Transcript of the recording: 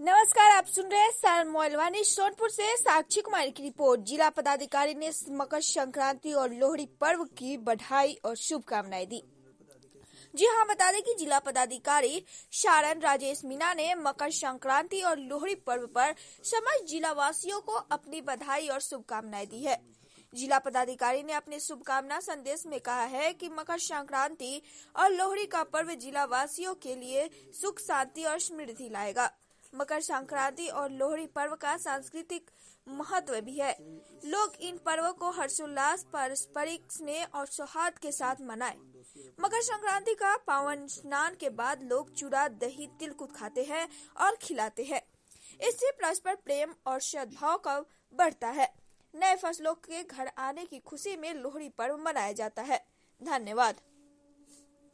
नमस्कार, आप सुन रहे हैं सर मोइलवानी सोनपुर से साक्षी कुमारी की रिपोर्ट। जिला पदाधिकारी ने मकर संक्रांति और लोहड़ी पर्व की बधाई और शुभकामनाएं दी। जी हाँ, बता दें कि जिला पदाधिकारी शारण राजेश मीना ने मकर संक्रांति और लोहड़ी पर्व पर समस्त जिला वासियों को अपनी बधाई और शुभकामनाएं दी है। जिला पदाधिकारी ने अपने शुभकामना संदेश में कहा है कि मकर संक्रांति और लोहड़ी का पर्व जिला वासियों के लिए सुख, शांति और समृद्धि लाएगा। मकर संक्रांति और लोहड़ी पर्व का सांस्कृतिक महत्व भी है। लोग इन पर्वों को हर्षोल्लास, पारस्परिक स्नेह और सौहार्द के साथ मनाएं। मकर संक्रांति का पावन स्नान के बाद लोग चूड़ा, दही, तिलकुट खाते हैं और खिलाते हैं। इससे परस्पर प्रेम और सद्भाव का बढ़ता है। नए फसलों के घर आने की खुशी में लोहड़ी पर्व मनाया जाता है। धन्यवाद।